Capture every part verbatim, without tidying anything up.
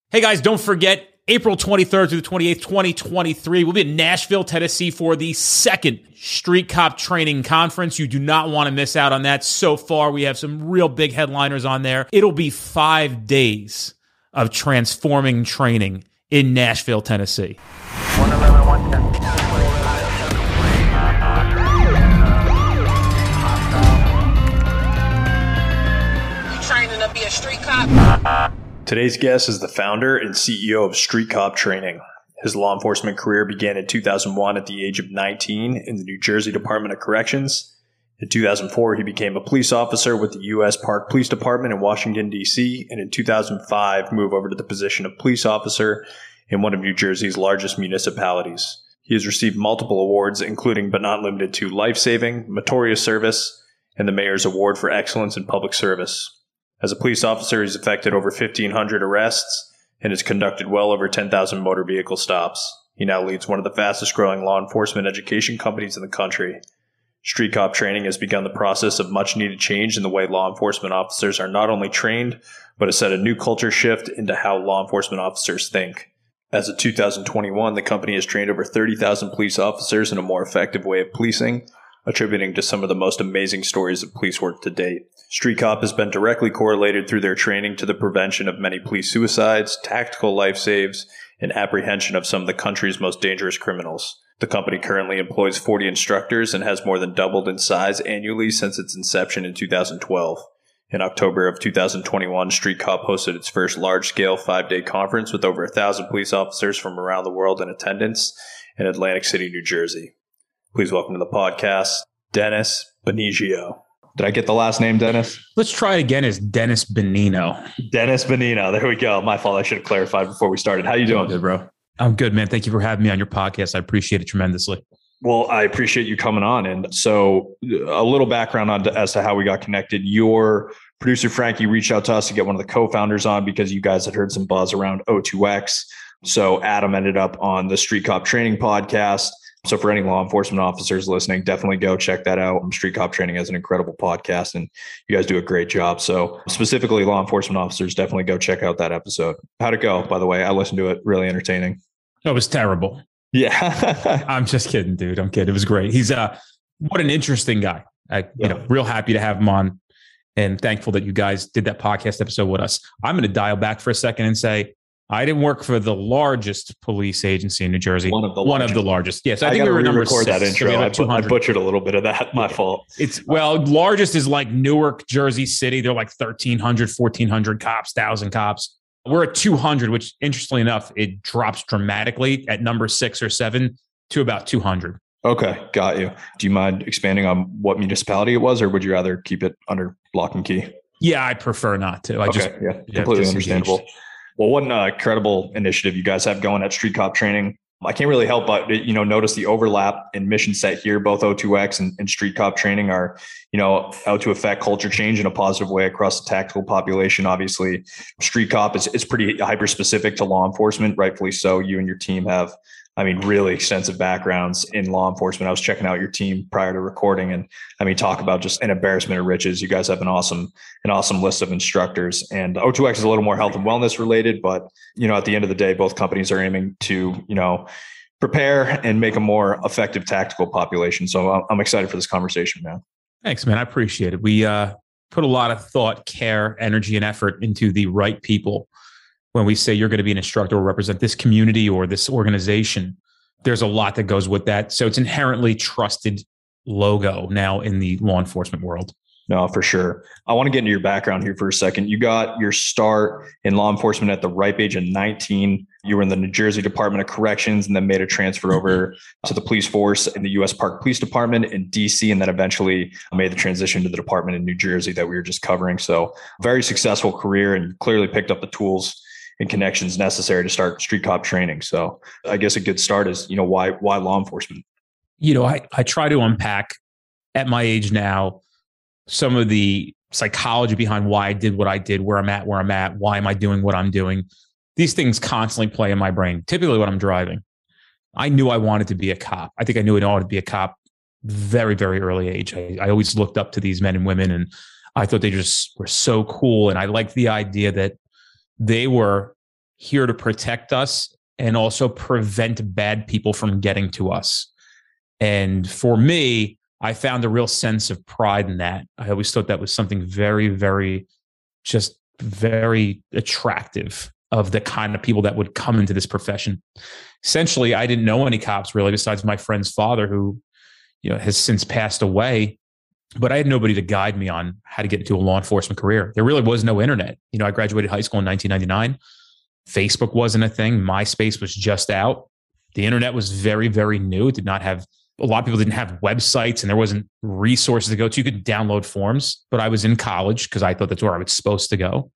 Hey guys, don't forget, April twenty-third through the twenty-eighth, twenty twenty-three, we'll be in Nashville, Tennessee for the second Street Cop Training Conference. You do not want to miss out on that. So far, we have some real big headliners on there. It'll be five days of transforming training in Nashville, Tennessee. one eleven, one ten. You training to be a street cop? Today's guest is the founder and C E O of Street Cop Training. His law enforcement career began in two thousand one at the age of nineteen in the New Jersey Department of Corrections. In two thousand four, he became a police officer with the U S Park Police Department in Washington, D C, and in two thousand five, moved over to the position of police officer in one of New Jersey's largest municipalities. He has received multiple awards, including but not limited to Life Saving, Meritorious Service, and the Mayor's Award for Excellence in Public Service. As a police officer, he's effected over fifteen hundred arrests and has conducted well over ten thousand motor vehicle stops. He now leads one of the fastest growing law enforcement education companies in the country. Street Cop Training has begun the process of much needed change in the way law enforcement officers are not only trained, but has set a new culture shift into how law enforcement officers think. As of two thousand twenty-one, the company has trained over thirty thousand police officers in a more effective way of policing, attributing to some of the most amazing stories of police work to date. Street Cop has been directly correlated through their training to the prevention of many police suicides, tactical life saves, and apprehension of some of the country's most dangerous criminals. The company currently employs forty instructors and has more than doubled in size annually since its inception in two thousand twelve. In October of two thousand twenty-one, Street Cop hosted its first large-scale five-day conference with over one thousand police officers from around the world in attendance in Atlantic City, New Jersey. Please welcome to the podcast, Dennis Benigio. Did I get the last name, Dennis? Let's try it again as Dennis Benino. Dennis Benino. There we go. My fault. I should have clarified before we started. How you doing? Good, bro. I'm good, man. Thank you for having me on your podcast. I appreciate it tremendously. Well, I appreciate you coming on. And so a little background on as to how we got connected. Your producer, Frankie, reached out to us to get one of the co-founders on because you guys had heard some buzz around O two X. So Adam ended up on the Street Cop Training podcast. So for any law enforcement officers listening, definitely go check that out. Street Cop Training has an incredible podcast and you guys do a great job. So specifically law enforcement officers, definitely go check out that episode. How'd it go, by the way? I listened to it. Really entertaining. It was terrible. Yeah. I'm just kidding, dude. I'm kidding. It was great. He's uh, what an interesting guy. I, you Yeah. know, real happy to have him on and thankful that you guys did that podcast episode with us. I'm going to dial back for a second and say, I didn't work for the largest police agency in New Jersey. One of the One largest. of the largest. Yes. I, I think we were number record six. that intro. So we I, had bu- I 200. butchered a little bit of that. My fault. It's well, largest is like Newark, Jersey City. They're like thirteen hundred, fourteen hundred cops, one thousand cops. We're at two hundred, which interestingly enough, it drops dramatically at number six or seven to about two hundred. Okay. Got you. Do you mind expanding on what municipality it was, or would you rather keep it under lock and key? Yeah, I prefer not to. I Okay. just Yeah. yeah, Completely disengaged. understandable. Well, what an uh, incredible initiative you guys have going at Street Cop Training. I can't really help but, you know, notice the overlap in mission set here. Both O two X and, and Street Cop Training are, you know, out to affect culture change in a positive way across the tactical population. Obviously, Street Cop is it's pretty hyper specific to law enforcement, rightfully so. You and your team have, I mean, really extensive backgrounds in law enforcement. I was checking out your team prior to recording, and I mean, talk about just an embarrassment of riches. You guys have an awesome, an awesome list of instructors, and O two X is a little more health and wellness related, but you know, at the end of the day, both companies are aiming to, you know, prepare and make a more effective tactical population. So I'm excited for this conversation, man. Thanks, man. I appreciate it. We uh, put a lot of thought, care, energy, and effort into the right people. When we say you're going to be an instructor or represent this community or this organization, there's a lot that goes with that. So it's inherently trusted logo now in the law enforcement world. No, for sure. I want to get into your background here for a second. You got your start in law enforcement at the ripe age of nineteen. You were in the New Jersey Department of Corrections and then made a transfer over to the police force in the U S Park Police Department in D C, and then eventually made the transition to the department in New Jersey that we were just covering. So very successful career, and you clearly picked up the tools and connections necessary to start Street Cop Training. So I guess a good start is, you know, why why law enforcement? You know, I, I try to unpack at my age now some of the psychology behind why I did what I did, where I'm at, where I'm at, why am I doing what I'm doing. These things constantly play in my brain, typically when I'm driving. I knew I wanted to be a cop. I think I knew I wanted to be a cop very, very early age. I, I always looked up to these men and women, and I thought they just were so cool. And I liked the idea that they were here to protect us and also prevent bad people from getting to us. And for me, I found a real sense of pride in that. I always thought that was something very, very, just very attractive of the kind of people that would come into this profession. Essentially, I didn't know any cops really, besides my friend's father, who, you know, has since passed away. But I had nobody to guide me on how to get into a law enforcement career. There really was no internet. You know, I graduated high school in nineteen ninety-nine. Facebook wasn't a thing. MySpace was just out. The internet was very, very new. It did not have, a lot of people didn't have websites, and there wasn't resources to go to. You could download forms, but I was in college because I thought that's where I was supposed to go.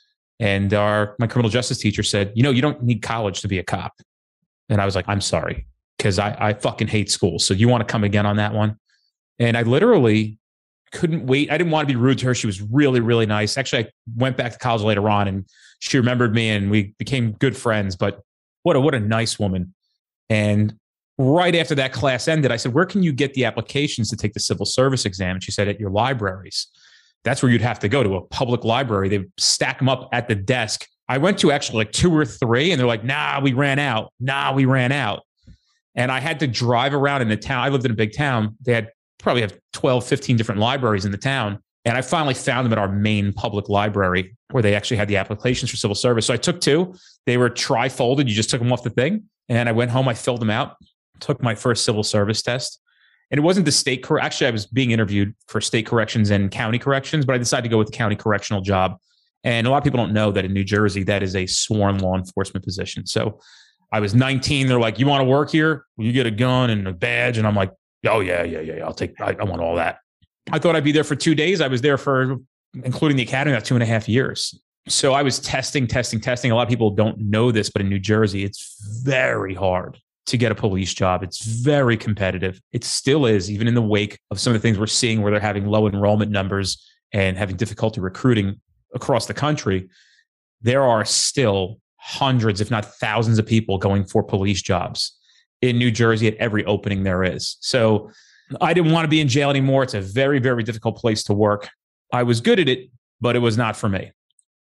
And our, my criminal justice teacher said, you know, you don't need college to be a cop. And I was like, I'm sorry, because I, I fucking hate school. So you want to come again on that one? And I literally couldn't wait. I didn't want to be rude to her. She was really, really nice. Actually, I went back to college later on and she remembered me and we became good friends. But what a, what a nice woman. And right after that class ended, I said, where can you get the applications to take the civil service exam? And she said, at your libraries. That's where you'd have to go, to a public library. They stack them up at the desk. I went to actually like two or three and they're like, nah, we ran out. Nah, we ran out. And I had to drive around in the town. I lived in a big town. They had probably have twelve, fifteen different libraries in the town. And I finally found them at our main public library where they actually had the applications for civil service. So I took two. They were tri-folded. You just took them off the thing. And I went home. I filled them out, took my first civil service test. And it wasn't the state cor- Actually, I was being interviewed for state corrections and county corrections, but I decided to go with the county correctional job. And a lot of people don't know that in New Jersey, that is a sworn law enforcement position. So I was nineteen. They're like, you want to work here? Well, you get a gun and a badge. And I'm like, oh, yeah, yeah, yeah. I'll take, I, I want all that. I thought I'd be there for two days. I was there for, including the academy, about two and a half years. So I was testing, testing, testing. A lot of people don't know this, but in New Jersey, it's very hard to get a police job. It's very competitive. It still is, even in the wake of some of the things we're seeing where they're having low enrollment numbers and having difficulty recruiting across the country. There are still hundreds, if not thousands of people going for police jobs in New Jersey at every opening there is. So I didn't want to be in jail anymore. It's a very, very difficult place to work. I was good at it, but it was not for me.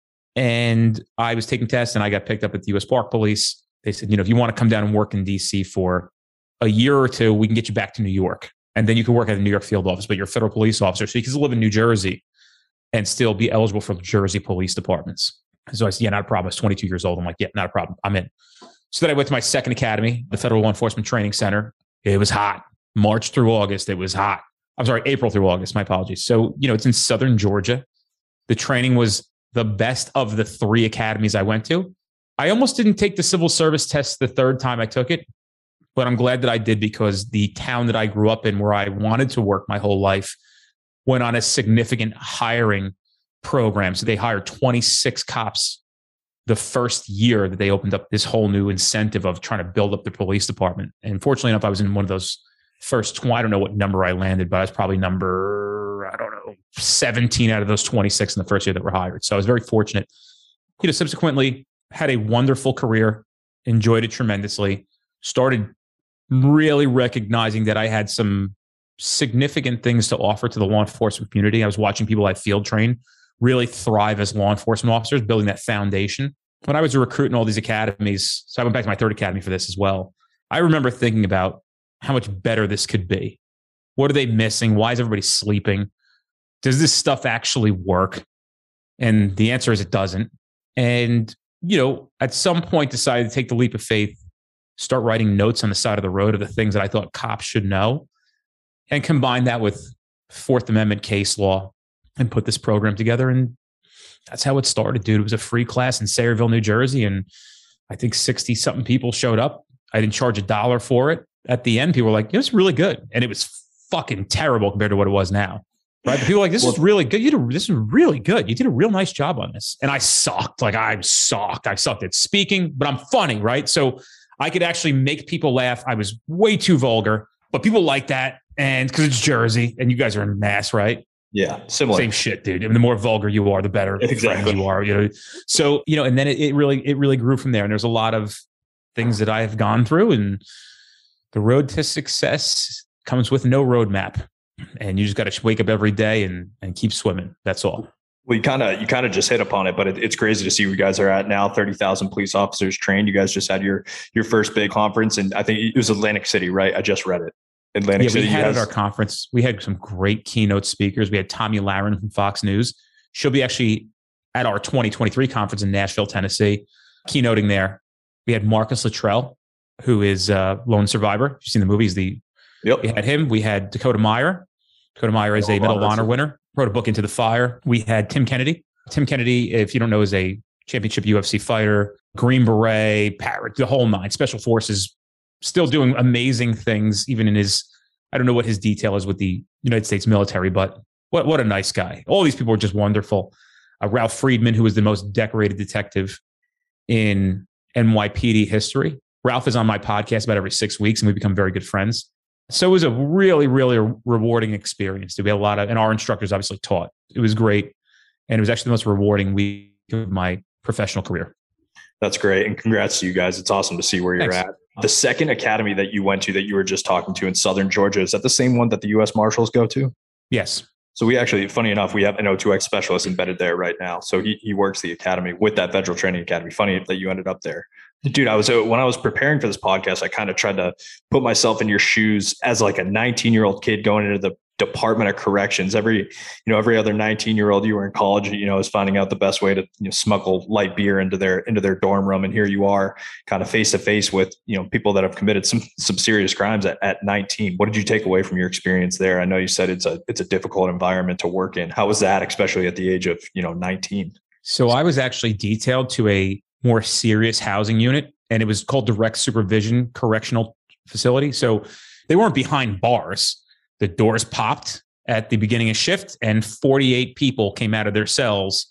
And I was taking tests and I got picked up at the U S Park Police. They said, you know, if you want to come down and work in D C for a year or two, we can get you back to New York. And then you can work at the New York field office, but you're a federal police officer. So you can live in New Jersey and still be eligible for Jersey police departments. So I said, yeah, not a problem. I was twenty-two years old. I'm like, yeah, not a problem. I'm in. So then I went to my second academy, the Federal Law Enforcement Training Center. It was hot. March through August, it was hot. I'm sorry, April through August. My apologies. So, you know, it's in Southern Georgia. The training was the best of the three academies I went to. I almost didn't take the civil service test the third time I took it, but I'm glad that I did because the town that I grew up in where I wanted to work my whole life went on a significant hiring program. So they hired twenty-six cops the first year that they opened up this whole new incentive of trying to build up the police department. And fortunately enough, I was in one of those first twenty, I don't know what number I landed, but I was probably number, I don't know, seventeen out of those twenty-six in the first year that were hired. So I was very fortunate. You know, subsequently had a wonderful career, enjoyed it tremendously, started really recognizing that I had some significant things to offer to the law enforcement community. I was watching people I field train really thrive as law enforcement officers, building that foundation. When I was a recruit in all these academies, so I went back to my third academy for this as well. I remember thinking about how much better this could be. What are they missing? Why is everybody sleeping? Does this stuff actually work? And the answer is it doesn't. And, you know, at some point decided to take the leap of faith, start writing notes on the side of the road of the things that I thought cops should know, and combine that with Fourth Amendment case law and put this program together. And that's how it started, dude. It was a free class in Sayreville, New Jersey. And I think sixty something people showed up. I didn't charge a dollar for it. At the end, people were like, it was really good. And it was fucking terrible compared to what it was now. Right. But people were like, this well, is really good. You did a, this is really good. You did a real nice job on this. And I sucked. Like I sucked. I sucked at speaking, but I'm funny. Right. So I could actually make people laugh. I was way too vulgar, but people like that. And because it's Jersey and you guys are in Mass, right? Yeah, similar. Same shit, dude. I mean, the more vulgar you are, the better exactly you are. You know, so you know, and then it, it really, it really grew from there. And there's a lot of things that I have gone through, and the road to success comes with no roadmap, and you just got to wake up every day and and keep swimming. That's all. Well, you kind of you kind of just hit upon it, but it, it's crazy to see where you guys are at now. thirty thousand police officers trained. You guys just had your your first big conference, and I think it was Atlantic City, right? I just read it. Atlantic yeah, City. We had guys- at our conference, we had some great keynote speakers. We had Tommy Lahren from Fox News. She'll be actually at our twenty twenty-three conference in Nashville, Tennessee, keynoting there. We had Marcus Luttrell, who is a lone survivor. You've seen the movies. The Yep. We had him. We had Dakota Meyer. Dakota Meyer is a Medal of Honor winner. Wrote a book, Into the Fire. We had Tim Kennedy. Tim Kennedy, if you don't know, is a championship U F C fighter, Green Beret, Parrot, the whole nine, Special Forces, still doing amazing things, even in his, I don't know what his detail is with the United States military, but what, what a nice guy. All these people were just wonderful. Uh, Ralph Friedman, who was the most decorated detective in N Y P D history. Ralph is on my podcast about every six weeks, and we become very good friends. So it was a really, really rewarding experience. We had a lot of, and our instructors obviously taught. It was great. And it was actually the most rewarding week of my professional career. That's great. And congrats to you guys. It's awesome to see where you're Thanks. at. The second academy that you went to that you were just talking to in Southern Georgia, is that the same one that the U S Marshals go to? Yes. So we actually, funny enough, we have an O two X specialist embedded there right now. So he, he works the academy with that Federal Training Academy. Funny that you ended up there. Dude, I was, when I was preparing for this podcast, I kind of tried to put myself in your shoes as like a nineteen year old kid going into the Department of Corrections. Every, you know, every other nineteen year old, you were in college, you know, is finding out the best way to, you know, smuggle light beer into their, into their dorm room. And here you are kind of face to face with, you know, people that have committed some, some serious crimes at, at nineteen. What did you take away from your experience there? I know you said it's a, it's a difficult environment to work in. How was that, especially at the age of, you know, nineteen? So I was actually detailed to a more serious housing unit, and it was called Direct Supervision Correctional Facility. So they weren't behind bars. The doors popped at the beginning of shift, and forty-eight people came out of their cells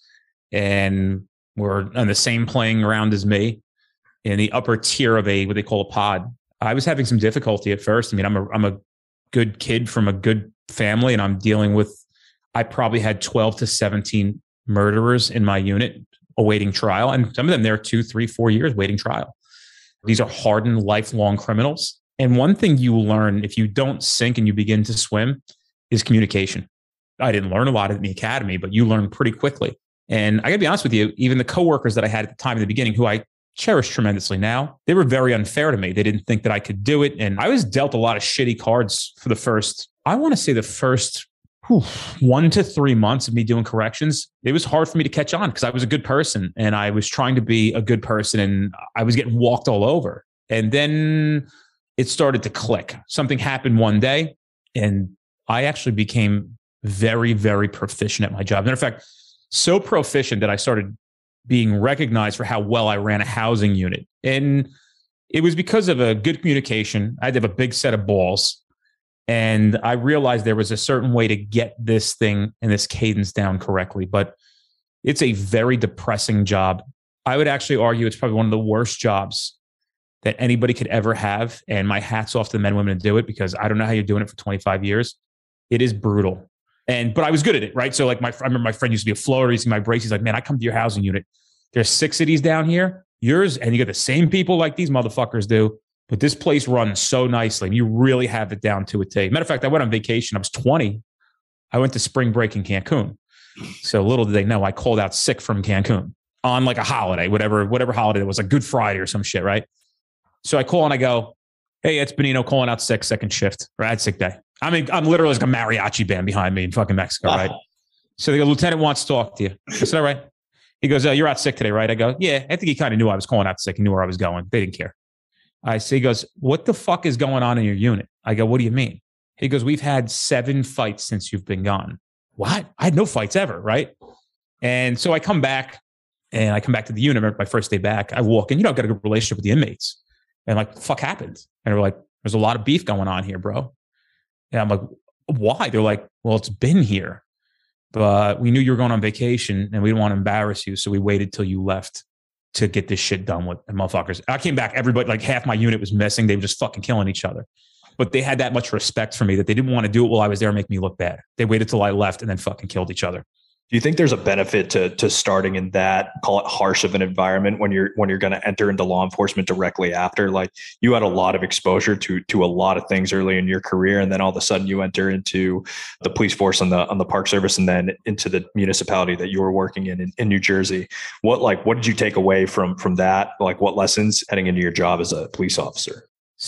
and were on the same playing ground as me in the upper tier of a, what they call a pod. I was having some difficulty at first. I mean, I'm a, I'm a good kid from a good family, and I'm dealing with, I probably had twelve to seventeen murderers in my unit awaiting trial. And some of them, they're two, three, four years waiting trial. These are hardened, lifelong criminals. And one thing you learn if you don't sink and you begin to swim is communication. I didn't learn a lot in the academy, but you learn pretty quickly. And I gotta be honest with you, even the coworkers that I had at the time in the beginning, who I cherish tremendously now, they were very unfair to me. They didn't think that I could do it. And I was dealt a lot of shitty cards for the first, I want to say the first whew, one to three months of me doing corrections. It was hard for me to catch on because I was a good person and I was trying to be a good person, and I was getting walked all over. And then it started to click. Something happened one day, and I actually became very, very proficient at my job. Matter of fact, so proficient that I started being recognized for how well I ran a housing unit. And it was because of a good communication. I had to have a big set of balls. And I realized there was a certain way to get this thing and this cadence down correctly. But it's a very depressing job. I would actually argue it's probably one of the worst jobs that anybody could ever have. And my hat's off to the men and women to do it, because I don't know how you're doing it for twenty-five years. It is brutal. And, but I was good at it, right? So like my, I remember my friend used to be a floater. He's my brace. He's like, man, I come to your housing unit. There's six cities down here, yours, and you get the same people like these motherfuckers do. But this place runs so nicely. And you really have it down to a T. Matter of fact, I went on vacation. I was twenty. I went to spring break in Cancun. So little did they know, I called out sick from Cancun on like a holiday, whatever, whatever holiday it was, like Good Friday or some shit, right? So I call and I go, hey, it's Benino calling out sick, second shift. Right, I had sick day. I mean, I'm literally like a mariachi band behind me in fucking Mexico, right? So they go, Lieutenant wants to talk to you. I said, all right. He goes, oh, you're out sick today, right? I go, yeah. I think he kind of knew I was calling out sick. He knew where I was going. They didn't care. I see, he goes, what the fuck is going on in your unit? I go, what do you mean? He goes, we've had seven fights since you've been gone. What? I had no fights ever, right? And so I come back and I come back to the unit. My first day back, I walk in, you know, I've got a good relationship with the inmates. And like, the fuck happened? And we're like, there's a lot of beef going on here, bro. And I'm like, why? They're like, well, it's been here, but we knew you were going on vacation and we didn't want to embarrass you. So we waited till you left to get this shit done with the motherfuckers. I came back, everybody, like half my unit was missing. They were just fucking killing each other. But they had that much respect for me that they didn't want to do it while I was there and make me look bad. They waited till I left and then fucking killed each other. Do you think there's a benefit to to starting in that, call it harsh of an environment when you're when you're going to enter into law enforcement directly after? Like you had a lot of exposure to to a lot of things early in your career, and then all of a sudden you enter into the police force on the on the Park Service, and then into the municipality that you were working in, in in New Jersey. What like what did you take away from from that? Like what lessons heading into your job as a police officer?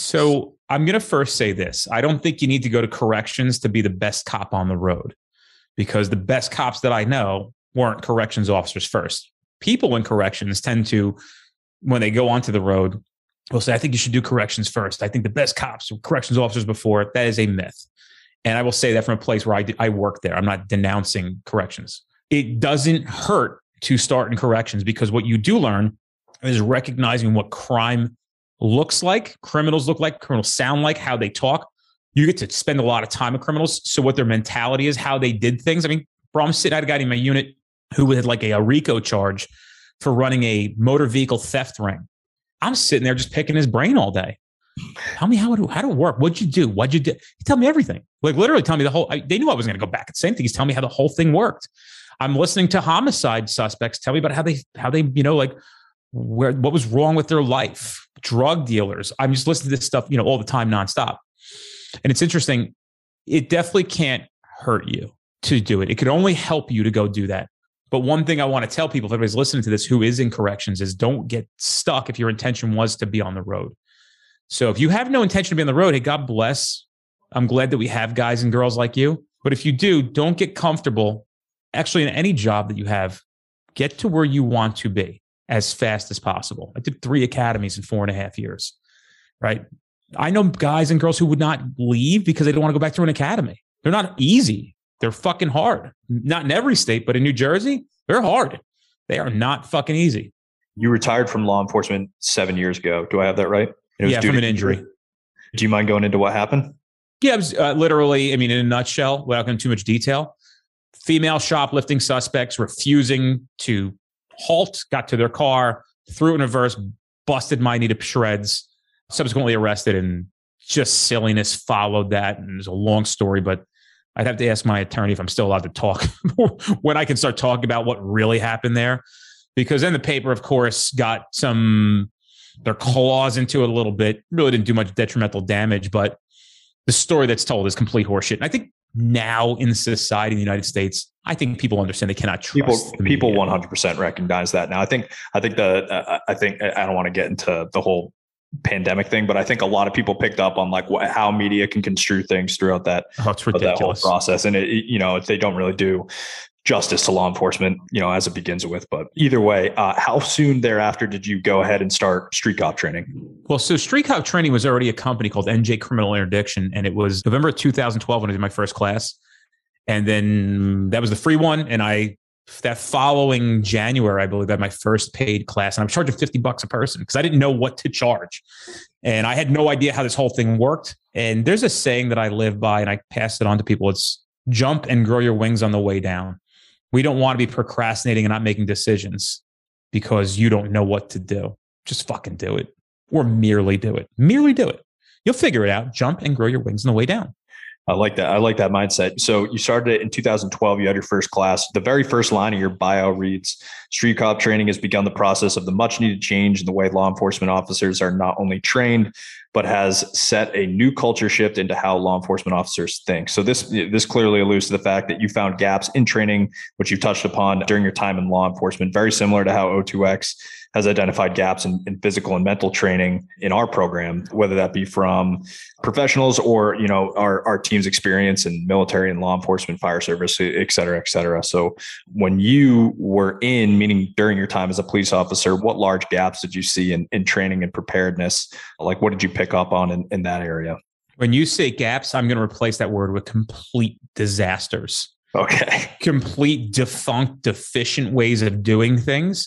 So I'm going to first say this. I don't think you need to go to corrections to be the best cop on the road, because the best cops that I know weren't corrections officers first. People in corrections tend to, when they go onto the road, will say, I think you should do corrections first. I think the best cops were corrections officers before. That is a myth. And I will say that from a place where I, I work there. I'm not denouncing corrections. It doesn't hurt to start in corrections, because what you do learn is recognizing what crime looks like, criminals look like, criminals sound like, how they talk. You get to spend a lot of time with criminals. So what their mentality is, how they did things. I mean, bro, I'm sitting, I had a guy in my unit who had like a, a RICO charge for running a motor vehicle theft ring. I'm sitting there just picking his brain all day. Tell me how it, how it work. What'd you do? What'd you do? He tell me everything. Like literally tell me the whole, I, they knew I was going to go back. Same thing. He's telling me how the whole thing worked. I'm listening to homicide suspects tell me about how they, how they, you know, like where, what was wrong with their life, drug dealers. I'm just listening to this stuff, you know, all the time, nonstop. And it's interesting. It definitely can't hurt you to do it. It could only help you to go do that. But one thing I want to tell people, if everybody's listening to this who is in corrections, is don't get stuck if your intention was to be on the road. So if you have no intention to be on the road, hey, God bless. I'm glad that we have guys and girls like you. But if you do, don't get comfortable. Actually, in any job that you have, get to where you want to be as fast as possible. I did three academies in four and a half years, right? I know guys and girls who would not leave because they don't want to go back to an academy. They're not easy. They're fucking hard. Not in every state, but in New Jersey, they're hard. They are not fucking easy. You retired from law enforcement seven years ago. Do I have that right? It was yeah, from an injury. injury. Do you mind going into what happened? Yeah, it was uh, literally, I mean, in a nutshell, without going into too much detail, female shoplifting suspects refusing to halt, got to their car, threw it in reverse, busted my knee to shreds, subsequently arrested, and just silliness followed that. And there's a long story, but I'd have to ask my attorney if I'm still allowed to talk when I can start talking about what really happened there. Because then the paper, of course, got some, their claws into it a little bit, really didn't do much detrimental damage, but the story that's told is complete horseshit. And I think now in society in the United States, I think people understand they cannot trust people. People one hundred percent recognize that now. I think. I think the. Uh, I think I don't want to get into the whole pandemic thing, but I think a lot of people picked up on like what, how media can construe things throughout that, oh, it's ridiculous. that whole process, and it, it, you know, they don't really do justice to law enforcement, you know, as it begins with. But either way, uh, how soon thereafter did you go ahead and start street cop training? Well, so street cop training was already a company called N J Criminal Interdiction, and it was November of two thousand twelve when I did my first class. And then that was the free one. And I, that following January, I believe, I had my first paid class, and I'm charging fifty bucks a person because I didn't know what to charge. And I had no idea how this whole thing worked. And there's a saying that I live by, and I pass it on to people. It's jump and grow your wings on the way down. We don't want to be procrastinating and not making decisions because you don't know what to do. Just fucking do it, or merely do it. Merely do it. You'll figure it out. Jump and grow your wings on the way down. I like that. I like that mindset. So you started it in two thousand twelve. You had your first class. The very first line of your bio reads, street cop training has begun the process of the much needed change in the way law enforcement officers are not only trained, but has set a new culture shift into how law enforcement officers think. So this, this clearly alludes to the fact that you found gaps in training, which you touched upon during your time in law enforcement, very similar to how O two X has identified gaps in, in physical and mental training in our program, whether that be from professionals or, you know, our, our team's experience in military and law enforcement, fire service, et cetera, et cetera. So when you were in, meaning during your time as a police officer, what large gaps did you see in, in training and preparedness? Like, what did you pick up on in, in that area? When you say gaps, I'm going to replace that word with complete disasters. Okay. Complete defunct, deficient ways of doing things.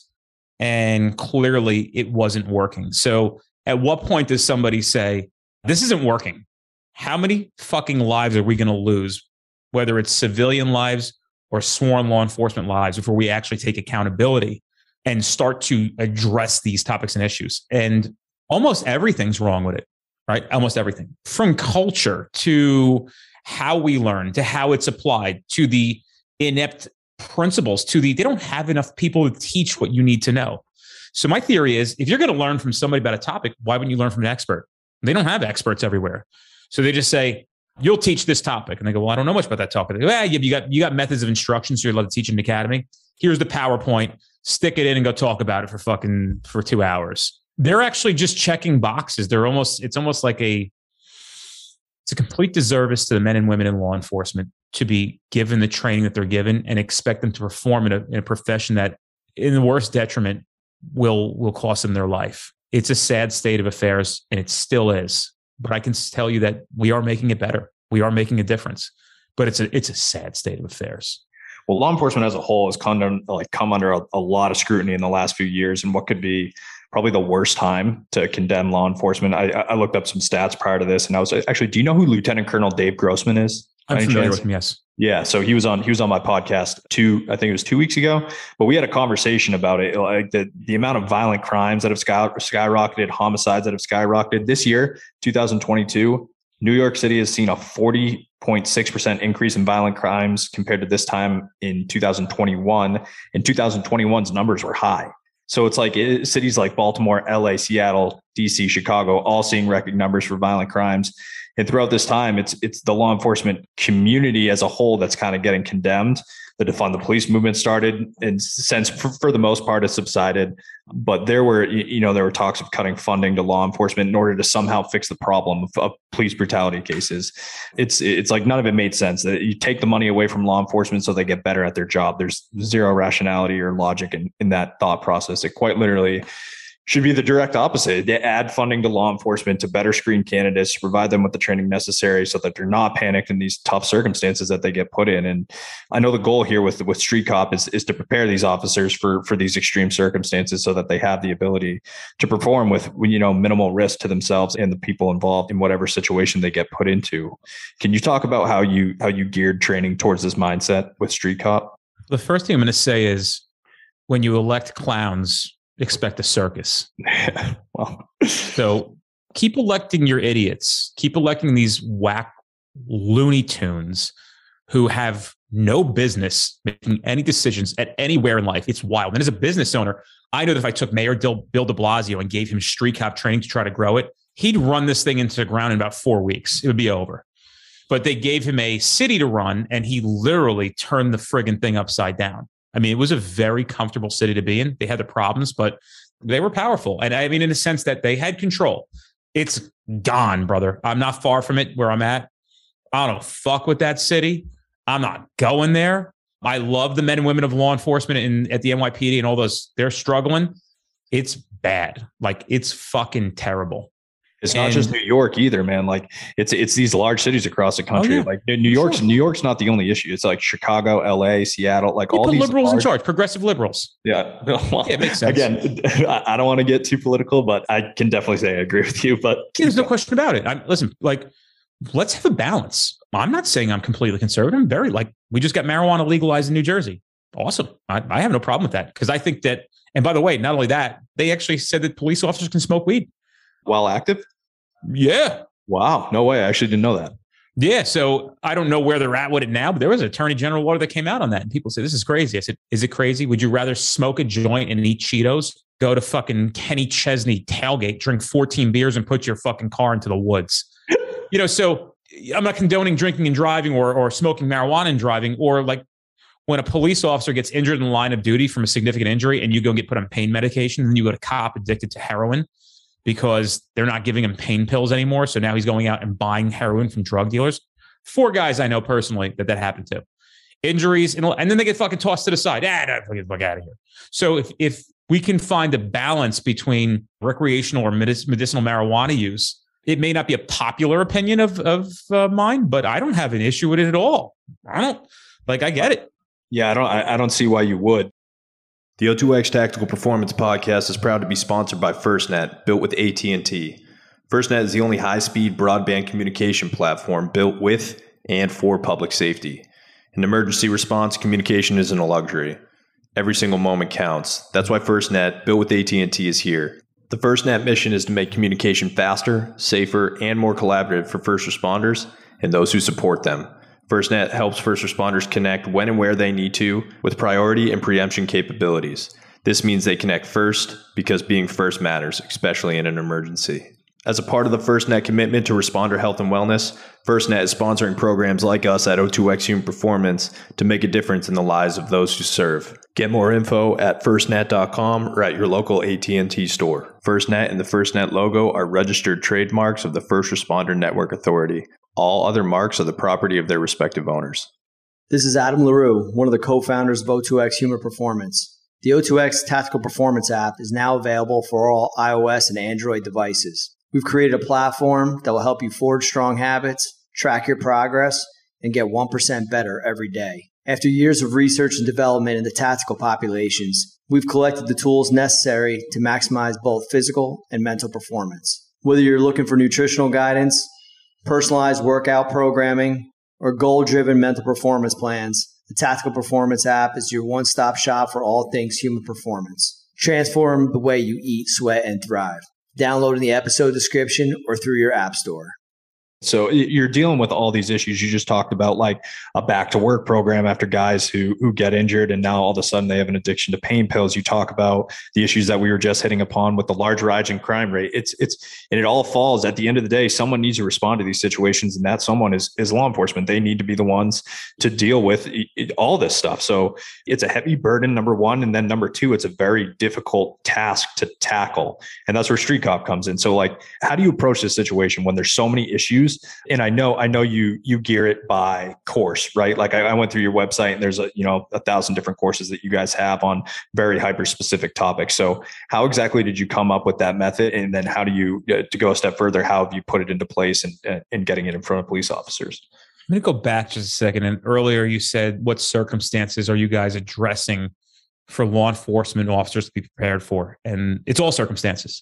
And clearly it wasn't working. So at what point does somebody say, this isn't working? How many fucking lives are we going to lose, whether it's civilian lives or sworn law enforcement lives, before we actually take accountability and start to address these topics and issues? And almost everything's wrong with it, right? Almost everything, from culture to how we learn, to how it's applied, to the inept principles to the, they don't have enough people to teach what you need to know. So my theory is, if you're going to learn from somebody about a topic, why wouldn't you learn from an expert? They don't have experts everywhere. So they just say, you'll teach this topic. And they go, well, I don't know much about that topic. They go, eh, you got, you got methods of instruction, so you're allowed to teach in an academy. Here's the PowerPoint, stick it in and go talk about it for fucking, for two hours. They're actually just checking boxes. They're almost, it's almost like a, it's a complete disservice to the men and women in law enforcement to be given the training that they're given and expect them to perform in a, in a profession that, in the worst detriment, will will cost them their life. It's a sad state of affairs, and it still is. But I can tell you that we are making it better. We are making a difference. But it's a it's a sad state of affairs. Well, law enforcement as a whole has come under, like come under a, a lot of scrutiny in the last few years, and what could be probably the worst time to condemn law enforcement. I, I looked up some stats prior to this, and I was actually, do you know who Lieutenant Colonel Dave Grossman is? I'm familiar with him, yes. Yeah, so he was on he was on my podcast two, I think it was two weeks ago, but we had a conversation about it, like the the amount of violent crimes that have sky, skyrocketed, homicides that have skyrocketed this year, two thousand twenty-two. New York City has seen a forty point six percent increase in violent crimes compared to this time in two thousand twenty-one. And two thousand twenty-one's numbers were high. So it's like it, cities like Baltimore, L A, Seattle, D C, Chicago, all seeing record numbers for violent crimes. And throughout this time, it's it's the law enforcement community as a whole that's kind of getting condemned. The defund the police movement started, and since for, for the most part, it's subsided. But there were, you know, there were talks of cutting funding to law enforcement in order to somehow fix the problem of, of police brutality cases. It's it's like none of it made sense. That you take the money away from law enforcement so they get better at their job. There's zero rationality or logic in, in that thought process. It quite literally should be the direct opposite. They add funding to law enforcement to better screen candidates, to provide them with the training necessary so that they're not panicked in these tough circumstances that they get put in. And I know the goal here with, with Street Cop is, is to prepare these officers for, for these extreme circumstances so that they have the ability to perform with, you know, minimal risk to themselves and the people involved in whatever situation they get put into. Can you talk about how you, how you geared training towards this mindset with Street Cop? The first thing I'm going to say is, when you elect clowns, expect a circus. Well, so keep electing your idiots. Keep electing these whack Looney Tunes who have no business making any decisions at anywhere in life. It's wild. And as a business owner, I know that if I took Mayor Bill de Blasio and gave him Street Cop training to try to grow it, he'd run this thing into the ground in about four weeks. It would be over. But they gave him a city to run, and he literally turned the friggin' thing upside down. I mean, it was a very comfortable city to be in. They had the problems, but they were powerful. And I mean, in the sense that they had control. It's gone, brother. I'm not far from it where I'm at. I don't fuck with that city. I'm not going there. I love the men and women of law enforcement in, at the N Y P D and all those. They're struggling. It's bad. Like, it's fucking terrible. It's not and, just New York either, man. Like it's it's these large cities across the country. Oh, yeah. Like New York's sure. New York's not the only issue. It's like Chicago, L A, Seattle, like you all put these liberals large, in charge, progressive liberals. Yeah, well, yeah, it makes sense. Again, I don't want to get too political, but I can definitely say I agree with you. But yeah, there's no question about it. I, listen, like, let's have a balance. I'm not saying I'm completely conservative. I'm very like we just got marijuana legalized in New Jersey. Awesome. I, I have no problem with that because I think that. And by the way, not only that, they actually said that police officers can smoke weed while active. Yeah. Wow. No way. I actually didn't know that. Yeah. So I don't know where they're at with it now, but there was an attorney general order that came out on that. And people say, this is crazy. I said, is it crazy? Would you rather smoke a joint and eat Cheetos, go to fucking Kenny Chesney tailgate, drink fourteen beers and put your fucking car into the woods? You know, so I'm not condoning drinking and driving or, or smoking marijuana and driving, or like when a police officer gets injured in the line of duty from a significant injury and you go and get put on pain medication and then you go to cop addicted to heroin because they're not giving him pain pills anymore. So now he's going out and buying heroin from drug dealers. Four guys I know personally that that happened to. Injuries, and, and then they get fucking tossed to the side. Ah, no, get the fuck out of here. So if if we can find a balance between recreational or medic- medicinal marijuana use, it may not be a popular opinion of, of uh, mine, but I don't have an issue with it at all. I don't, like, I get it. Yeah, I don't, I, I don't see why you would. The O two X Tactical Performance Podcast is proud to be sponsored by FirstNet, built with A T and T. FirstNet is the only high-speed broadband communication platform built with and for public safety. In emergency response, communication isn't a luxury. Every single moment counts. That's why FirstNet, built with A T and T, is here. The FirstNet mission is to make communication faster, safer, and more collaborative for first responders and those who support them. FirstNet helps first responders connect when and where they need to with priority and preemption capabilities. This means they connect first because being first matters, especially in an emergency. As a part of the FirstNet commitment to responder health and wellness, FirstNet is sponsoring programs like us at O two X Human Performance to make a difference in the lives of those who serve. Get more info at first net dot com or at your local A T and T store. FirstNet and the FirstNet logo are registered trademarks of the First Responder Network Authority. All other marks are the property of their respective owners. This is Adam LaRue, one of the co-founders of O two X Human Performance. The O two X Tactical Performance app is now available for all iOS and Android devices. We've created a platform that will help you forge strong habits, track your progress, and get one percent better every day. After years of research and development in the tactical populations, we've collected the tools necessary to maximize both physical and mental performance. Whether you're looking for nutritional guidance, personalized workout programming, or goal-driven mental performance plans, the Tactical Performance app is your one-stop shop for all things human performance. Transform the way you eat, sweat, and thrive. Download in the episode description or through your app store. So you're dealing with all these issues. You just talked about like a back to work program after guys who who get injured and now all of a sudden they have an addiction to pain pills. You talk about the issues that we were just hitting upon with the large rising crime rate. It's it's and it all falls at the end of the day. Someone needs to respond to these situations, and that someone is is law enforcement. They need to be the ones to deal with it, all this stuff. So it's a heavy burden, number one, and then number two, it's a very difficult task to tackle, and that's where Street Cop comes in. So like, how do you approach this situation when there's so many issues? And I know, I know you, you gear it by course, right? Like I, I went through your website and there's a, you know, a thousand different courses that you guys have on very hyper specific topics. So how exactly did you come up with that method? And then how do you, uh, to go a step further, how have you put it into place and, uh, and getting it in front of police officers? I'm going to go back just a second. And earlier you said, what circumstances are you guys addressing for law enforcement officers to be prepared for? And it's all circumstances.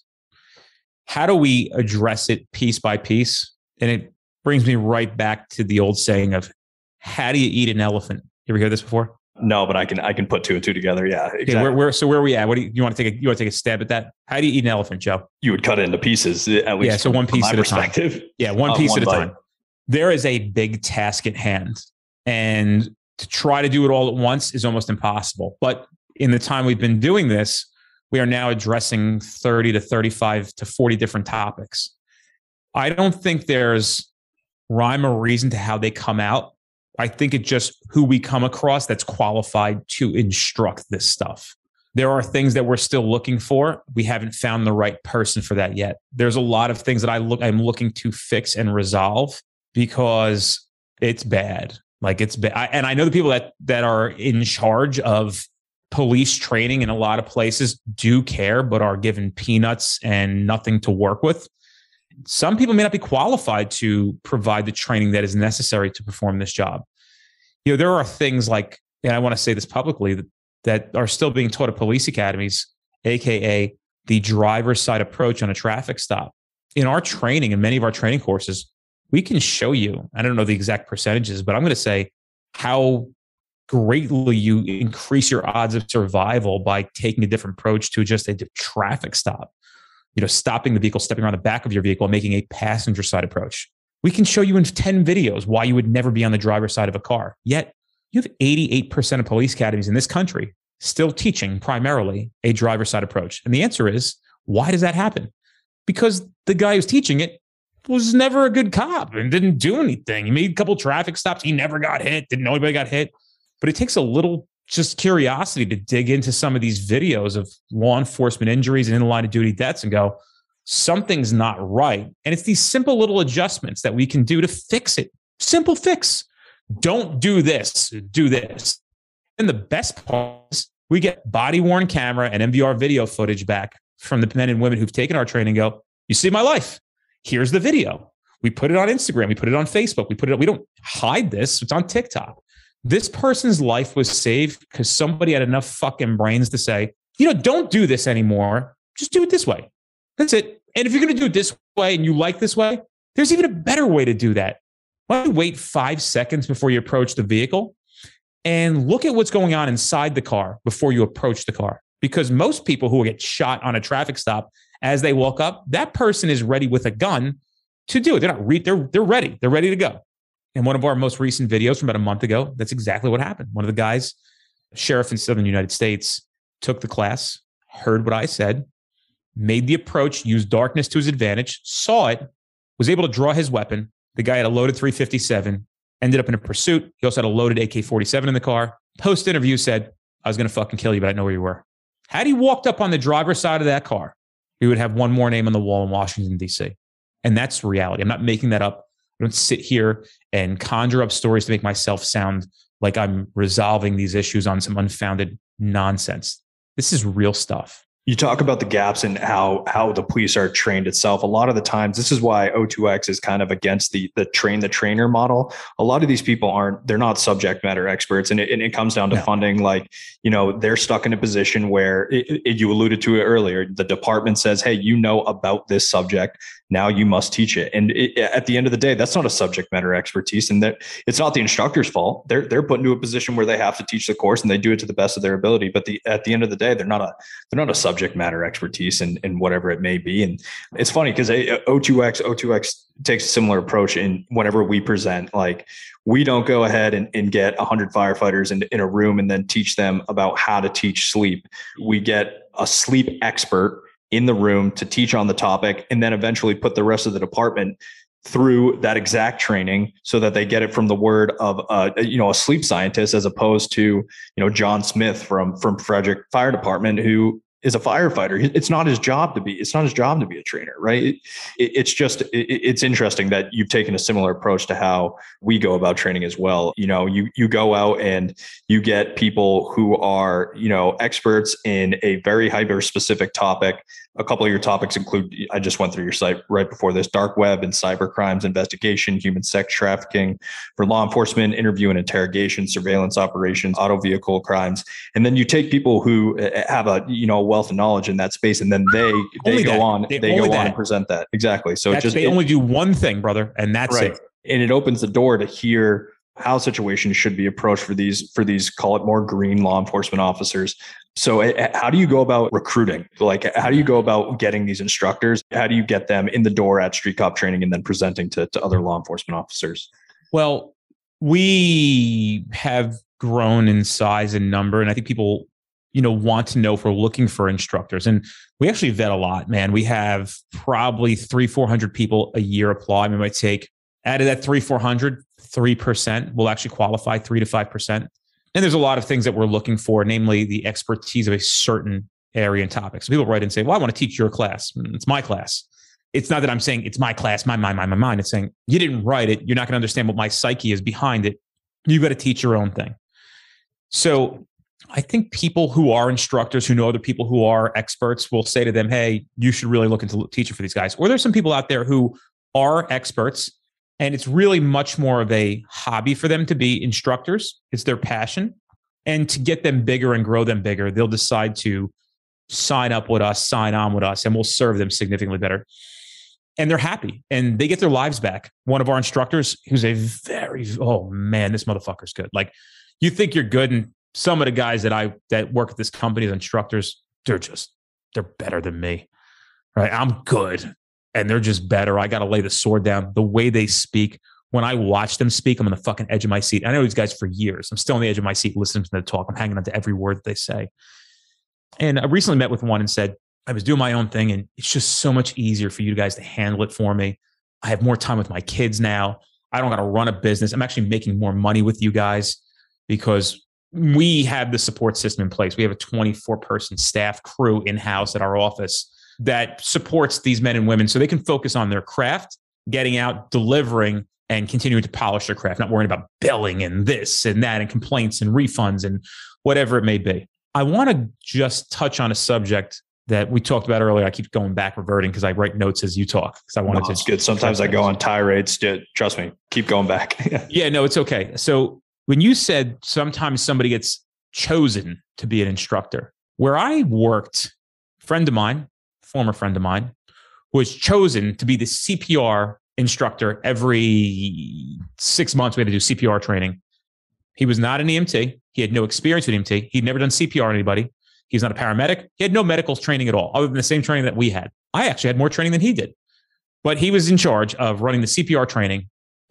How do we address it piece by piece? And it brings me right back to the old saying of, how do you eat an elephant? You ever hear this before? No, but I can I can put two and two together. Yeah, exactly. Okay, where, where, so where are we at? What do you, you want to take? A, you want to take a stab at that? How do you eat an elephant, Joe? You would cut it into pieces, at least. Yeah, so one piece at a time. Yeah, one uh, piece one at a bite. time. There is a big task at hand, and to try to do it all at once is almost impossible. But in the time we've been doing this, we are now addressing thirty to thirty-five to forty different topics. I don't think there's rhyme or reason to how they come out. I think it's just who we come across that's qualified to instruct this stuff. There are things that we're still looking for. We haven't found the right person for that yet. There's a lot of things that I look, I'm looking to fix and resolve because it's bad. Like it's bad. I, and I know the people that, that are in charge of police training in a lot of places do care, but are given peanuts and nothing to work with. Some people may not be qualified to provide the training that is necessary to perform this job. You know, there are things like, and I want to say this publicly, that, that are still being taught at police academies, A K A the driver's side approach on a traffic stop. In our training, in many of our training courses, we can show you, I don't know the exact percentages, but I'm going to say how greatly you increase your odds of survival by taking a different approach to just a traffic stop. You know, stopping the vehicle, stepping around the back of your vehicle, and making a passenger side approach. We can show you in ten videos why you would never be on the driver's side of a car. Yet you have eighty-eight percent of police academies in this country still teaching primarily a driver's side approach. And the answer is, why does that happen? Because the guy who's teaching it was never a good cop and didn't do anything. He made a couple traffic stops. He never got hit. Didn't know anybody got hit. But it takes a little just curiosity to dig into some of these videos of law enforcement injuries and in line of duty deaths and go, something's not right. And it's these simple little adjustments that we can do to fix it. Simple fix. Don't do this, do this. And the best part is we get body worn camera and M V R video footage back from the men and women who've taken our training and go, you see my life. Here's the video. We put it on Instagram. We put it on Facebook. We put it, we don't hide this. It's on TikTok. This person's life was saved because somebody had enough fucking brains to say, you know, don't do this anymore. Just do it this way. That's it. And if you're going to do it this way and you like this way, there's even a better way to do that. Why don't you wait five seconds before you approach the vehicle and look at what's going on inside the car before you approach the car? Because most people who get shot on a traffic stop, as they walk up, that person is ready with a gun to do it. They're not re- they're, they're ready. They're ready to go. In one of our most recent videos from about a month ago, that's exactly what happened. One of the guys, sheriff in Southern United States, took the class, heard what I said, made the approach, used darkness to his advantage, saw it, was able to draw his weapon. The guy had a loaded three fifty-seven, ended up in a pursuit. He also had a loaded A K forty-seven in the car. Post-interview said, I was going to fucking kill you, but I didn't know where you were. Had he walked up on the driver's side of that car, he would have one more name on the wall in Washington, D C. And that's reality. I'm not making that up. I don't sit here and conjure up stories to make myself sound like I'm resolving these issues on some unfounded nonsense. This is real stuff. You talk about the gaps in how how the police are trained itself. A lot of the times, this is why O two X is kind of against the the train the trainer model. A lot of these people aren't, they're not subject matter experts. And it, and it comes down to no. funding. Like, you know, they're stuck in a position where it, it, you alluded to it earlier. The department says, hey, you know about this subject. Now you must teach it. And it, at the end of the day, that's not a subject matter expertise. And that it's not the instructor's fault. They're they're put into a position where they have to teach the course and they do it to the best of their ability. But the at the end of the day, they're not a they're not a subject subject matter expertise and, and whatever it may be. And it's funny because O two X, O two X takes a similar approach in whenever we present, like we don't go ahead and, and get a hundred firefighters in, in a room and then teach them about how to teach sleep. We get a sleep expert in the room to teach on the topic and then eventually put the rest of the department through that exact training so that they get it from the word of uh, you know, a sleep scientist, as opposed to, you know, John Smith from, from Frederick Fire Department, who is a firefighter. It's not his job to be, it's not his job to be a trainer, right? It, it, it's just, it, it's interesting that you've taken a similar approach to how we go about training as well. You know, you, you go out and you get people who are, you know, experts in a very hyper specific topic. A couple of your topics include, I just went through your site right before this, dark web and cyber crimes investigation, human sex trafficking for law enforcement, interview and interrogation, surveillance operations, auto vehicle crimes. And then you take people who have a, you know, wealth of knowledge in that space, and then they, they only go that. on, they, they go that. on and present that. Exactly. So that's, it just, they it, only do one thing, brother. And that's right. it. And it opens the door to hear how situations should be approached for these, for these, call it more green law enforcement officers. So how do you go about recruiting? Like, how do you go about getting these instructors? How do you get them in the door at Street Cop training and then presenting to, to other law enforcement officers? Well, we have grown in size and number, and I think people, you know, want to know if we're looking for instructors. And we actually vet a lot, man. We have probably three, four hundred people a year apply. We might take out of that three, four hundred, three percent will actually qualify, three to five percent. And there's a lot of things that we're looking for, namely the expertise of a certain area and topic. So people write in and say, well, I want to teach your class. It's my class. It's not that I'm saying it's my class, my mind, my, my mind. It's saying you didn't write it. You're not going to understand what my psyche is behind it. You got to teach your own thing. So I think people who are instructors, who know other people who are experts, will say to them, hey, you should really look into teaching for these guys. Or there's some people out there who are experts, and it's really much more of a hobby for them to be instructors. It's their passion. And to get them bigger and grow them bigger, they'll decide to sign up with us, sign on with us, and we'll serve them significantly better. And they're happy and they get their lives back. One of our instructors, who's a very, oh man, this motherfucker's good. Like, you think you're good, and some of the guys that I that work at this company as instructors, they're just, they're better than me. Right? I'm good. And they're just better. I got to lay the sword down. The way they speak, when I watch them speak, I'm on the fucking edge of my seat. I know these guys for years. I'm still on the edge of my seat listening to them talk. I'm hanging on to every word that they say. And I recently met with one and said, I was doing my own thing, and it's just so much easier for you guys to handle it for me. I have more time with my kids now. I don't got to run a business. I'm actually making more money with you guys because we have the support system in place. We have a twenty-four person staff crew in-house at our office that supports these men and women so they can focus on their craft, getting out, delivering, and continuing to polish their craft, not worrying about billing and this and that and complaints and refunds and whatever it may be. I want to just touch on a subject that we talked about earlier. I keep going back, reverting, because I write notes as you talk. Because I wanted no, to. It's good. Sometimes I go on tirades. Trust me, keep going back. Yeah, no, it's okay. So when you said sometimes somebody gets chosen to be an instructor, where I worked, a friend of mine, former friend of mine, was chosen to be the C P R instructor. Every six months, we had to do C P R training. He was not an E M T. He had no experience with E M T. He'd never done C P R on anybody. He's not a paramedic. He had no medical training at all, other than the same training that we had. I actually had more training than he did. But he was in charge of running the C P R training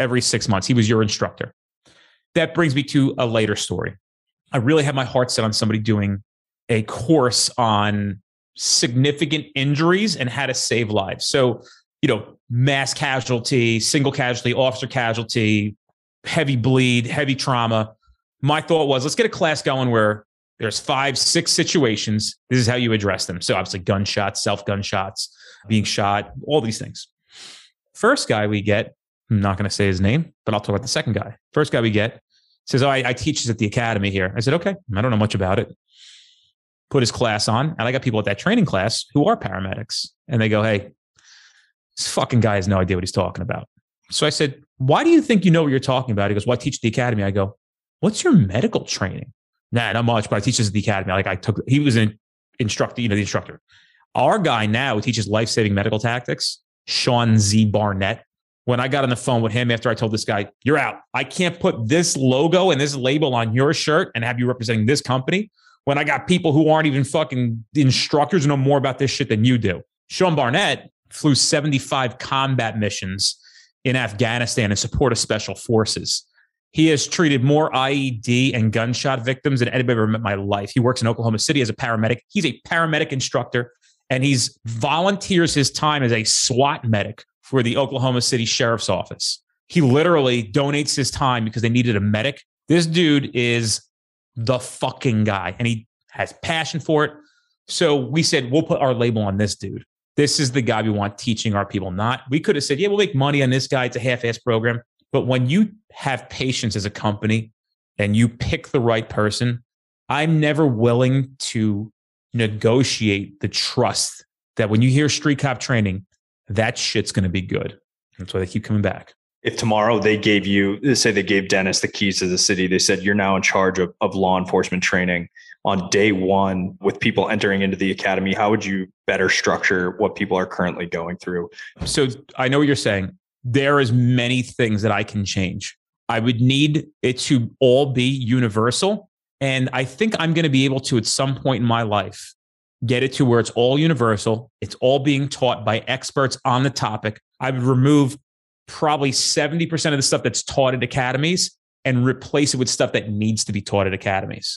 every six months. He was your instructor. That brings me to a later story. I really had my heart set on somebody doing a course on significant injuries and how to save lives. So, you know, mass casualty, single casualty, officer casualty, heavy bleed, heavy trauma. My thought was, let's get a class going where there's five, six situations. This is how you address them. So obviously gunshots, self-gunshots, being shot, all these things. First guy we get, I'm not going to say his name, but I'll talk about the second guy. First guy we get says, oh, I, I teach this at the academy here. I said, okay, I don't know much about it. Put his class on. And I got people at that training class who are paramedics. And they go, hey, this fucking guy has no idea what he's talking about. So I said, why do you think you know what you're talking about? He goes, well, I teach at the academy. I go, what's your medical training? Nah, not much, but I teach this at the academy. Like I took, he was an instructor, you know, the instructor. Our guy now who teaches life-saving medical tactics, Sean Z. Barnett. When I got on the phone with him after I told this guy, you're out. I can't put this logo and this label on your shirt and have you representing this company when I got people who aren't even fucking instructors who know more about this shit than you do. Sean Barnett flew seventy-five combat missions in Afghanistan in support of special forces. He has treated more I E D and gunshot victims than anybody ever met in my life. He works in Oklahoma City as a paramedic. He's a paramedic instructor, and he's volunteers his time as a SWAT medic for the Oklahoma City Sheriff's Office. He literally donates his time because they needed a medic. This dude is the fucking guy, and he has passion for it. So we said, we'll put our label on this dude. This is the guy we want teaching our people. Not, we could have said, yeah, we'll make money on this guy. It's a half-ass program. But when you have patience as a company and you pick the right person, I'm never willing to negotiate the trust that when you hear street cop training, that shit's going to be good. That's why they keep coming back. If tomorrow they gave you, let's say they gave Dennis the keys to the city, they said, you're now in charge of, of law enforcement training on day one with people entering into the academy, how would you better structure what people are currently going through? So I know what you're saying. There is many things that I can change. I would need it to all be universal. And I think I'm going to be able to, at some point in my life, get it to where it's all universal. It's all being taught by experts on the topic. I would remove probably seventy percent of the stuff that's taught at academies and replace it with stuff that needs to be taught at academies.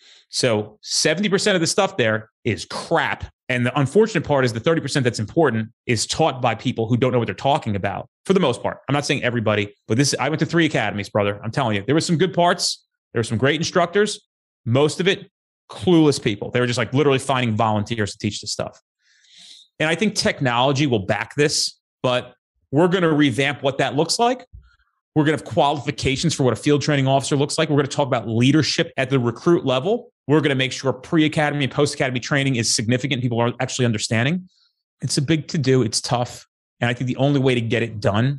So seventy percent of the stuff there is crap. And the unfortunate part is the thirty percent that's important is taught by people who don't know what they're talking about for the most part. I'm not saying everybody, but this, I went to three academies, brother. I'm telling you, there were some good parts. There were some great instructors. Most of it, clueless people. They were just like literally finding volunteers to teach this stuff. And I think technology will back this, but we're going to revamp what that looks like. We're going to have qualifications for what a field training officer looks like. We're going to talk about leadership at the recruit level. We're going to make sure pre-academy and post-academy training is significant. People are actually understanding. It's a big to-do. It's tough. And I think the only way to get it done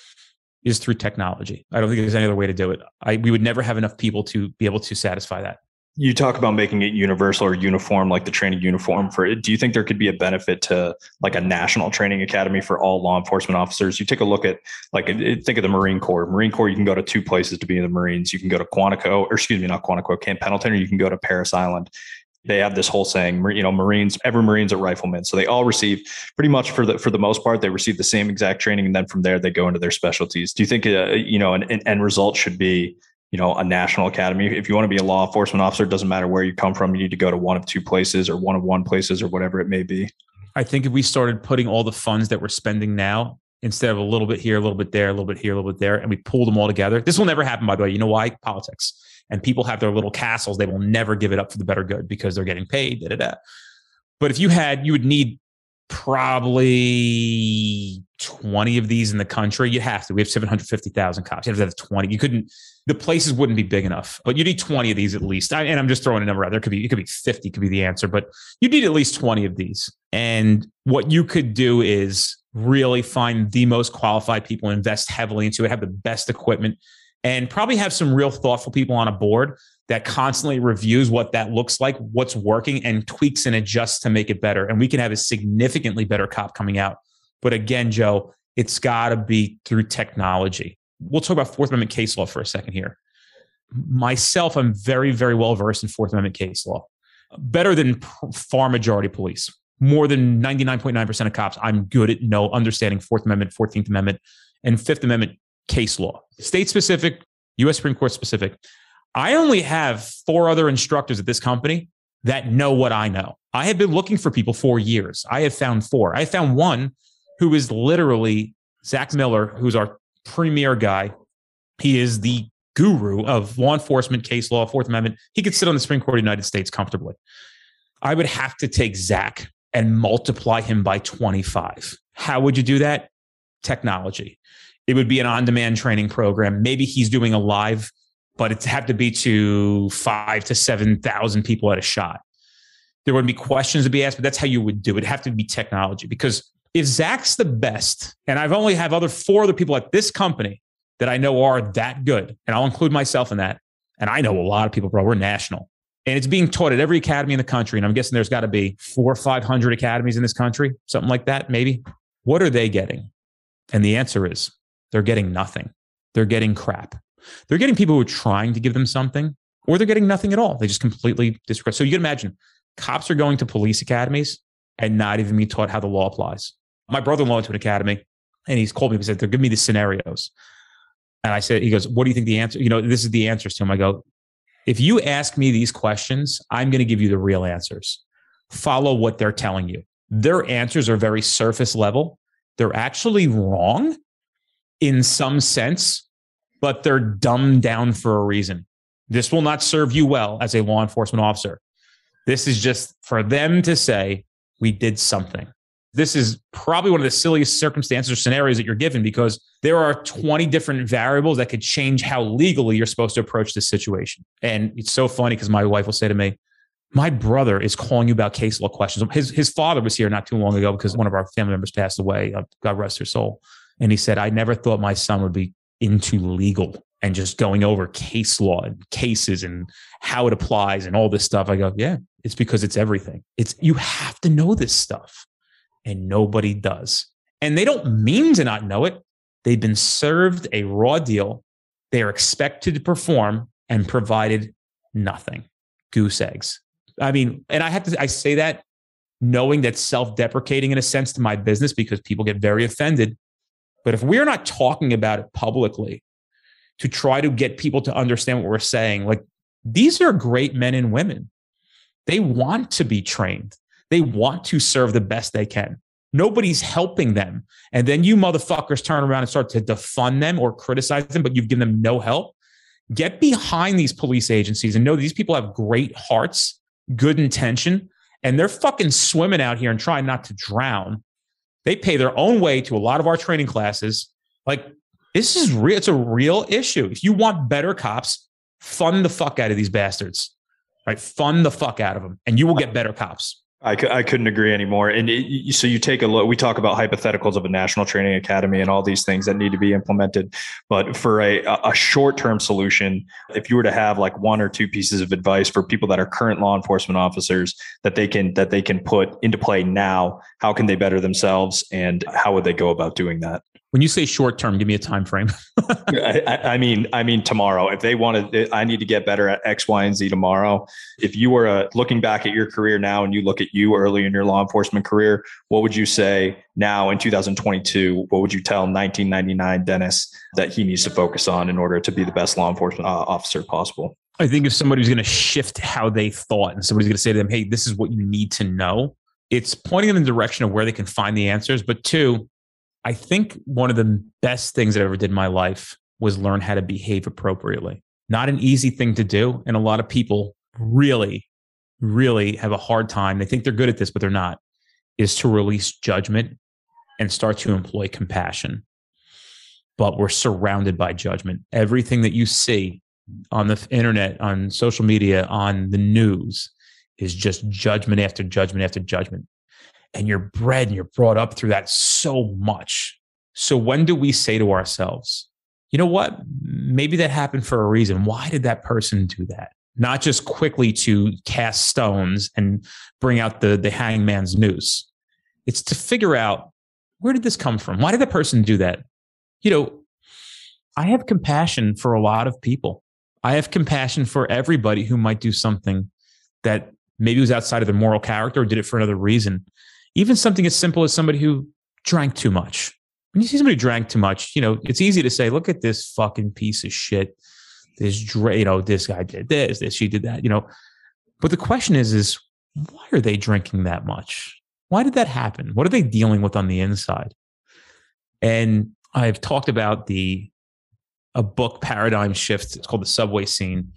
is through technology. I don't think there's any other way to do it. I, we would never have enough people to be able to satisfy that. You talk about making it universal or uniform, like the training uniform for it. Do you think there could be a benefit to like a national training academy for all law enforcement officers? You take a look at, like, think of the Marine Corps. Marine Corps, you can go to two places to be in the Marines. You can go to Quantico, or excuse me, not Quantico, Camp Pendleton, or you can go to Parris Island. They have this whole saying, you know, Marines, every Marine's a rifleman. So they all receive pretty much for the, for the most part, they receive the same exact training. And then from there, they go into their specialties. Do you think, uh, you know, an, an end result should be, you know, a national academy? If you want to be a law enforcement officer, it doesn't matter where you come from. You need to go to one of two places or one of one places or whatever it may be. I think if we started putting all the funds that we're spending now, instead of a little bit here, a little bit there, a little bit here, a little bit there, and we pull them all together, this will never happen, by the way. You know why? Politics. And people have their little castles. They will never give it up for the better good because they're getting paid. Da, da, da. But if you had, you would need probably twenty of these in the country. You have to. We have seven hundred fifty thousand cops. You have to have twenty. You couldn't, the places wouldn't be big enough, but you need twenty of these at least. I, and I'm just throwing a number out there. It could be, it could be fifty could be the answer, but you need at least twenty of these. And what you could do is really find the most qualified people, invest heavily into it, have the best equipment, and probably have some real thoughtful people on a board that constantly reviews what that looks like, what's working, and tweaks and adjusts to make it better. And we can have a significantly better cop coming out. But again, Joe, it's got to be through technology. We'll talk about Fourth Amendment case law for a second here. Myself, I'm very, very well versed in Fourth Amendment case law. Better than far majority of police. More than ninety-nine point nine percent of cops. I'm good at know understanding Fourth Amendment, fourteenth Amendment, and Fifth Amendment case law, state specific, U S Supreme Court specific. I only have four other instructors at this company that know what I know. I have been looking for people for years. I have found four. I found one who is literally Zach Miller, who's our premier guy. He is the guru of law enforcement, case law, Fourth Amendment. He could sit on the Supreme Court of the United States comfortably. I would have to take Zach and multiply him by twenty-five. How would you do that? Technology. It would be an on-demand training program. Maybe he's doing a live, but it'd have to be to five to seven thousand people at a shot. There would be questions to be asked, but that's how you would do it. It'd have to be technology, because if Zach's the best, and I've only have other four other people at this company that I know are that good, and I'll include myself in that. And I know a lot of people, bro. We're national, and it's being taught at every academy in the country. And I'm guessing there's got to be four or five hundred academies in this country, something like that, maybe. What are they getting? And the answer is they're getting nothing. They're getting crap. They're getting people who are trying to give them something, or they're getting nothing at all. They just completely disregard. So you can imagine cops are going to police academies and not even being taught how the law applies. My brother-in-law went to an academy, and he's called me and said, they're giving me the scenarios. And I said, he goes, what do you think the answer? You know, this is the answers to him. I go, if you ask me these questions, I'm going to give you the real answers. Follow what they're telling you. Their answers are very surface level. They're actually wrong in some sense, but they're dumbed down for a reason. This will not serve you well as a law enforcement officer. This is just for them to say, we did something. This is probably one of the silliest circumstances or scenarios that you're given, because there are twenty different variables that could change how legally you're supposed to approach this situation. And it's so funny because my wife will say to me, my brother is calling you about case law questions. His, his father was here not too long ago because one of our family members passed away. God rest her soul. And he said, I never thought my son would be into legal and just going over case law and cases and how it applies and all this stuff. I go, yeah, it's because it's everything. It's, you have to know this stuff, and nobody does. And they don't mean to not know it. They've been served a raw deal. They are expected to perform and provided nothing. Goose eggs. I mean, and I have to, I say that knowing that's self-deprecating in a sense to my business, because people get very offended. But if we're not talking about it publicly to try to get people to understand what we're saying, like, these are great men and women. They want to be trained. They want to serve the best they can. Nobody's helping them. And then you motherfuckers turn around and start to defund them or criticize them, but you've given them no help. Get behind these police agencies and know these people have great hearts, good intention, and they're fucking swimming out here and trying not to drown. They pay their own way to a lot of our training classes. Like, this is real. It's a real issue. If you want better cops, fund the fuck out of these bastards, right? Fund the fuck out of them, and you will get better cops. I, I couldn't agree anymore. And it, so you take a look, we talk about hypotheticals of a national training academy and all these things that need to be implemented. But for a, a short-term solution, if you were to have like one or two pieces of advice for people that are current law enforcement officers that they can, that they can put into play now, how can they better themselves, and how would they go about doing that? When you say short term, give me a time frame. I, I mean, I mean tomorrow. If they wanted, I need to get better at X, Y, and Z tomorrow. If you were uh, looking back at your career now, and you look at you early in your law enforcement career, what would you say now in two thousand twenty-two? What would you tell nineteen ninety-nine Dennis that he needs to focus on in order to be the best law enforcement uh, officer possible? I think if somebody's going to shift how they thought, and somebody's going to say to them, "Hey, this is what you need to know," it's pointing them in the direction of where they can find the answers. But two, I think one of the best things that I ever did in my life was learn how to behave appropriately. Not an easy thing to do. And a lot of people really, really have a hard time. They think they're good at this, but they're not, is to release judgment and start to employ compassion. But we're surrounded by judgment. Everything that you see on the internet, on social media, on the news is just judgment after judgment after judgment. And you're bred and you're brought up through that so much. So when do we say to ourselves, you know what? Maybe that happened for a reason. Why did that person do that? Not just quickly to cast stones and bring out the, the hangman's noose. It's to figure out, where did this come from? Why did that person do that? You know, I have compassion for a lot of people. I have compassion for everybody who might do something that maybe was outside of their moral character or did it for another reason. Even something as simple as somebody who drank too much, when you see somebody drank too much, you know, it's easy to say, look at this fucking piece of shit. This, dra- you know, this guy did this, this, she did that, you know. But the question is, is why are they drinking that much? Why did that happen? What are they dealing with on the inside? And I've talked about the a book paradigm shift. It's called The Subway Scene.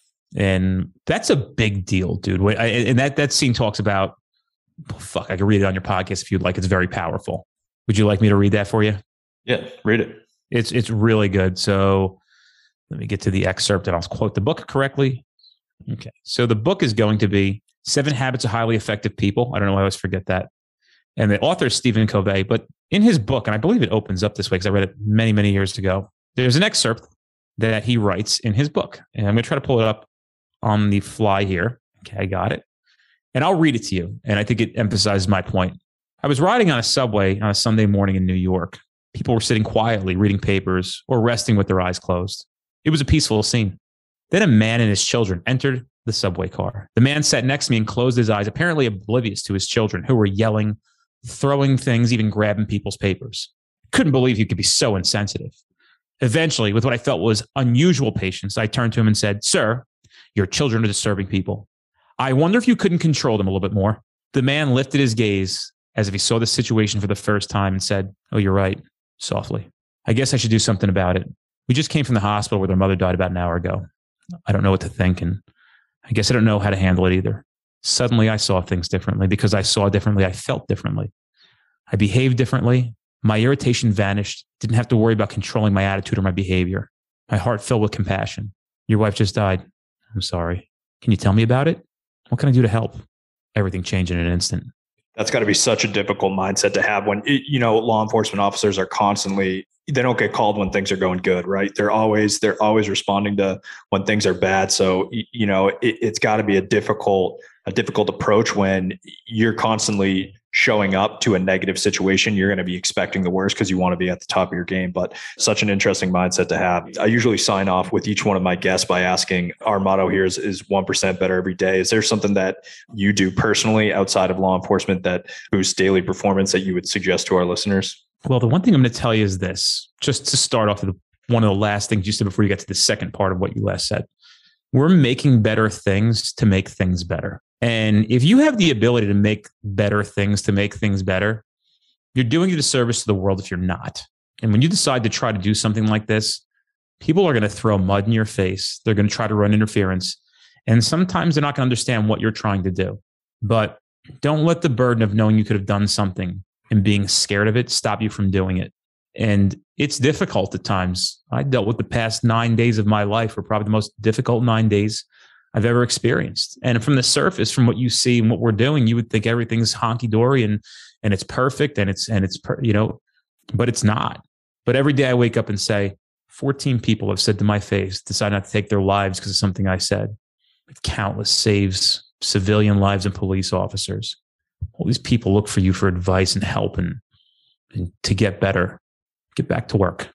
And that's a big deal, dude. And that, that scene talks about, oh, fuck, I can read it on your podcast if you'd like. It's very powerful. Would you like me to read that for you? Yeah, read it. It's it's really good. So let me get to the excerpt and I'll quote the book correctly. Okay. So the book is going to be Seven Habits of Highly Effective People. I don't know why I always forget that. And the author is Stephen Covey. But in his book, and I believe it opens up this way because I read it many, many years ago, there's an excerpt that he writes in his book. And I'm going to try to pull it up on the fly here. Okay, I got it. And I'll read it to you. And I think it emphasizes my point. I was riding on a subway on a Sunday morning in New York. People were sitting quietly, reading papers or resting with their eyes closed. It was a peaceful scene. Then a man and his children entered the subway car. The man sat next to me and closed his eyes, apparently oblivious to his children, who were yelling, throwing things, even grabbing people's papers. Couldn't believe he could be so insensitive. Eventually, with what I felt was unusual patience, I turned to him and said, "Sir, your children are disturbing people. I wonder if you couldn't control them a little bit more." The man lifted his gaze as if he saw the situation for the first time and said, "Oh, you're right," softly. "I guess I should do something about it. We just came from the hospital where their mother died about an hour ago. I don't know what to think, and I guess I don't know how to handle it either." Suddenly, I saw things differently. Because I saw differently, I felt differently. I behaved differently. My irritation vanished. Didn't have to worry about controlling my attitude or my behavior. My heart filled with compassion. "Your wife just died. I'm sorry. Can you tell me about it? What can I do to help?" Everything changed in an instant. That's got to be such a difficult mindset to have when, you know, law enforcement officers are constantly, they don't get called when things are going good, right? They're always, they're always responding to when things are bad. So, you know, it, it's got to be a difficult, a difficult approach when you're constantly showing up to a negative situation. You're going to be expecting the worst because you want to be at the top of your game, but such an interesting mindset to have. I usually sign off with each one of my guests by asking, our motto here is, is one percent better every day. Is there something that you do personally outside of law enforcement that boosts daily performance that you would suggest to our listeners? Well, the one thing I'm going to tell you is this, just to start off with one of the last things you said before you get to the second part of what you last said. We're making better things to make things better. And if you have the ability to make better things to make things better, you're doing a disservice to the world if you're not. And when you decide to try to do something like this, people are going to throw mud in your face. They're going to try to run interference. And sometimes they're not going to understand what you're trying to do. But don't let the burden of knowing you could have done something and being scared of it stop you from doing it. And it's difficult at times. I dealt with the past nine days of my life were probably the most difficult nine days I've ever experienced. And from the surface, from what you see and what we're doing, you would think everything's honky dory and and it's perfect and it's and it's per, you know, but it's not. But every day I wake up and say, fourteen people have said to my face, decide not to take their lives because of something I said. Countless saves, civilian lives and police officers. All these people look for you for advice and help and, and to get better. Get back to work.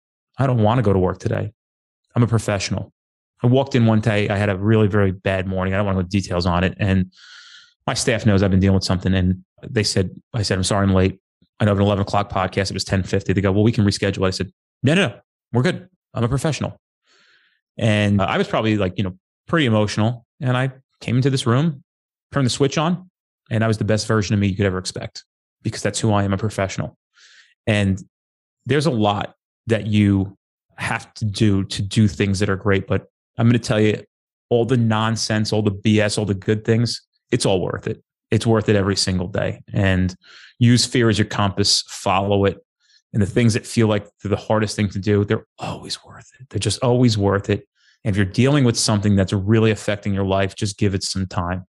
I don't want to go to work today. I'm a professional. I walked in one day. I had a really, very bad morning. I don't want to go into details on it. And my staff knows I've been dealing with something. And they said, I said, "I'm sorry I'm late. I know I have an eleven o'clock podcast. It was ten fifty. They go, "Well, we can reschedule." I said, no, no, no, we're good. I'm a professional. And I was probably like, you know, pretty emotional. And I came into this room, turned the switch on, and I was the best version of me you could ever expect because that's who I am, a professional. And there's a lot that you have to do to do things that are great. But I'm going to tell you, all the nonsense, all the B S, all the good things, it's all worth it. It's worth it every single day. And use fear as your compass, follow it. And the things that feel like they're the hardest thing to do, they're always worth it. They're just always worth it. And if you're dealing with something that's really affecting your life, just give it some time.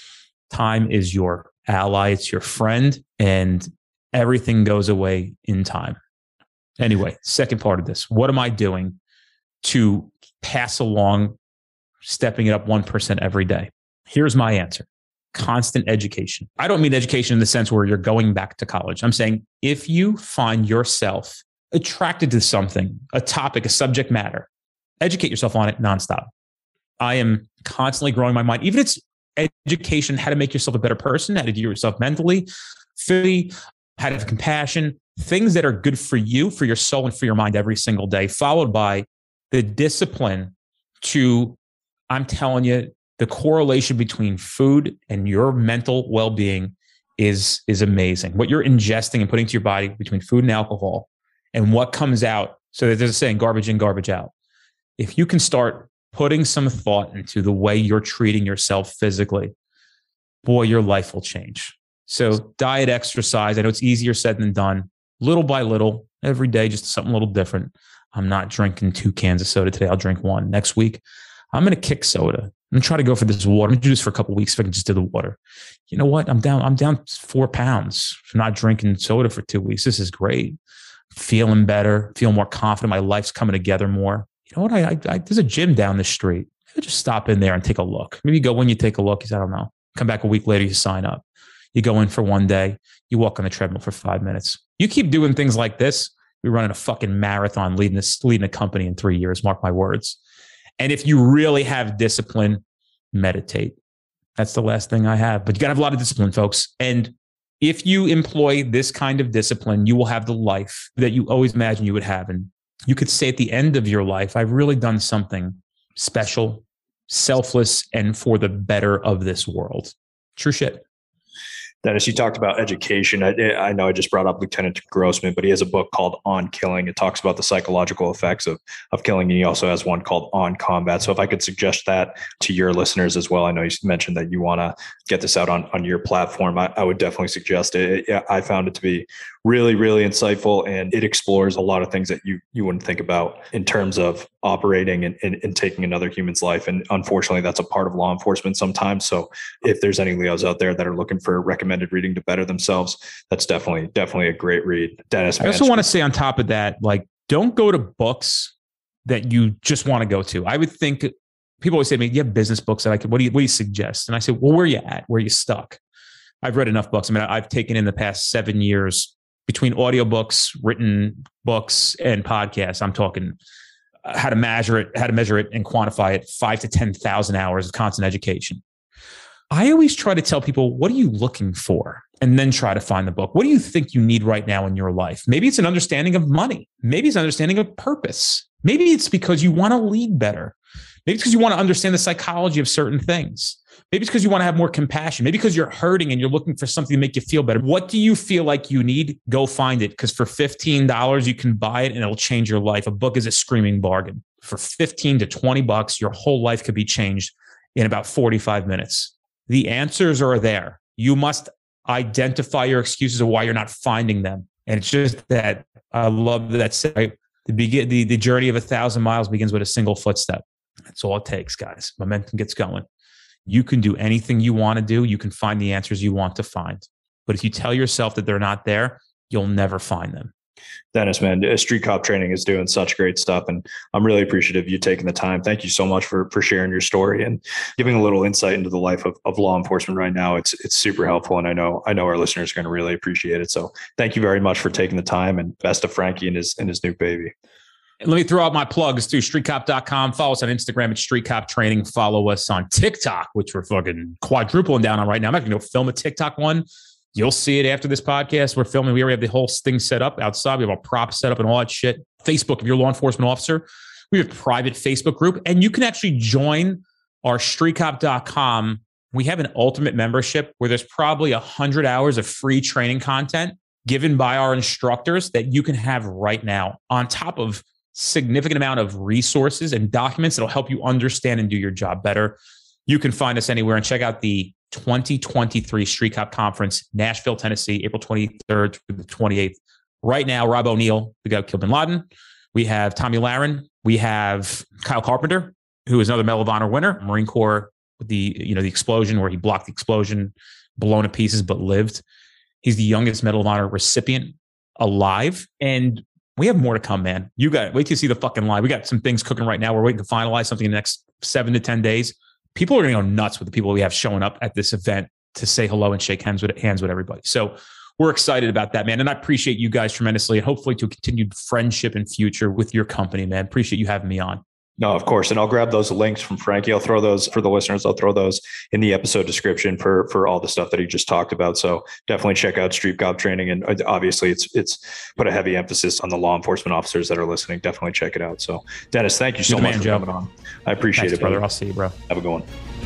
Time is your ally. It's your friend. And everything goes away in time. Anyway, second part of this, what am I doing to pass along stepping it up one percent every day? Here's my answer. Constant education. I don't mean education in the sense where you're going back to college. I'm saying if you find yourself attracted to something, a topic, a subject matter, educate yourself on it nonstop. I am constantly growing my mind, even if it's education, how to make yourself a better person, how to do yourself mentally, physically, how to have compassion. things that are good for you, for your soul, and for your mind every single day, followed by the discipline to, I'm telling you, the correlation between food and your mental well-being is, is amazing. What you're ingesting and putting to your body between food and alcohol and what comes out. So there's a saying, garbage in, garbage out. If you can start putting some thought into the way you're treating yourself physically, boy, your life will change. So diet, exercise, I know it's easier said than done. Little by little, every day, just something a little different. I'm not drinking two cans of soda today. I'll drink one. Next week, I'm going to kick soda. I'm going to try to go for this water. I'm going to do this for a couple of weeks if I can just do the water. You know what? I'm down. I'm down four pounds for not drinking soda for two weeks. This is great. Feeling better, feel more confident. My life's coming together more. You know what? I, I, I there's a gym down the street. Maybe just stop in there and take a look. Maybe you go when you take a look. You say, I don't know. Come back a week later, you sign up. You go in for one day. You walk on the treadmill for five minutes. You keep doing things like this, we're running a fucking marathon, leading this, leading a company in three years. Mark my words. And if you really have discipline, meditate. That's the last thing I have. But you got to have a lot of discipline, folks. And if you employ this kind of discipline, you will have the life that you always imagined you would have. And you could say at the end of your life, I've really done something special, selfless, and for the better of this world. True shit. Dennis, you talked about education. I, I know I just brought up Lieutenant Grossman, but he has a book called On Killing. It talks about the psychological effects of, of killing. And he also has one called On Combat. So if I could suggest that to your listeners as well, I know you mentioned that you want to get this out on, on your platform. I, I would definitely suggest it. it. I found it to be really, really insightful, and it explores a lot of things that you you wouldn't think about in terms of operating and, and, and taking another human's life. And unfortunately, that's a part of law enforcement sometimes. So if there's any Leos out there that are looking for recommended reading to better themselves, that's definitely, definitely a great read. Dennis, I also want to say on top of that, like, don't go to books that you just want to go to. I would think people always say to me, you have business books that I could, what do you, what do you suggest? And I say, well, where are you at? Where are you stuck? I've read enough books. I mean, I've taken in the past seven years between audiobooks, written books, and podcasts. I'm talking how to measure it, how to measure it and quantify it, five to ten thousand hours of constant education. I always try to tell people, what are you looking for? And then try to find the book. What do you think you need right now in your life? Maybe it's an understanding of money. Maybe it's an understanding of purpose. Maybe it's because you want to lead better. Maybe it's because you want to understand the psychology of certain things. Maybe it's because you want to have more compassion. Maybe because you're hurting and you're looking for something to make you feel better. What do you feel like you need? Go find it. Because for fifteen dollars, you can buy it and it'll change your life. A book is a screaming bargain. For fifteen to twenty bucks, your whole life could be changed in about forty-five minutes. The answers are there. You must identify your excuses of why you're not finding them. And it's just that I love that say, right? the, begin, the, the journey of a thousand miles begins with a single footstep. That's all it takes, guys. Momentum gets going. You can do anything you want to do. You can find the answers you want to find. But if you tell yourself that they're not there, you'll never find them. Dennis, man, Street Cop Training is doing such great stuff. And I'm really appreciative of you taking the time. Thank you so much for, for sharing your story and giving a little insight into the life of, of law enforcement right now. It's it's super helpful. And I know I know our listeners are going to really appreciate it. So thank you very much for taking the time, and best of Frankie and his and his new baby. Let me throw out my plugs too. street cop dot com. Follow us on Instagram at Street Cop Training. Follow us on TikTok, which we're fucking quadrupling down on right now. I'm actually going to film a TikTok one. You'll see it after this podcast. We're filming. We already have the whole thing set up outside. We have our props set up and all that shit. Facebook, if you're a law enforcement officer, we have a private Facebook group. And you can actually join our street cop dot com. We have an ultimate membership where there's probably one hundred hours of free training content given by our instructors that you can have right now, on top of significant amount of resources and documents that'll help you understand and do your job better. You can find us anywhere and check out the twenty twenty-three Street Cop Conference, Nashville, Tennessee, April twenty-third through the twenty-eighth. Right now, Rob O'Neill, the guy who killed Bin Laden. We have Tommy Lahren. We have Kyle Carpenter, who is another Medal of Honor winner, Marine Corps, with the, you know, the explosion where he blocked the explosion, blown to pieces, but lived. He's the youngest Medal of Honor recipient alive. And we have more to come, man. You got wait till you see the fucking line. We got some things cooking right now. We're waiting to finalize something in the next seven to ten days. People are going to go nuts with the people we have showing up at this event to say hello and shake hands with hands with everybody. So we're excited about that, man. And I appreciate you guys tremendously, and hopefully to a continued friendship and future with your company, man. Appreciate you having me on. No, of course. And I'll grab those links from Frankie. I'll throw those for the listeners. I'll throw those in the episode description for, for all the stuff that he just talked about. So definitely check out Street Cop Training. And obviously it's, it's put a heavy emphasis on the law enforcement officers that are listening. Definitely check it out. So Dennis, thank you so Good much man, for Joe. coming on. I appreciate Thanks, it, brother. brother. I'll see you, bro. Have a good one.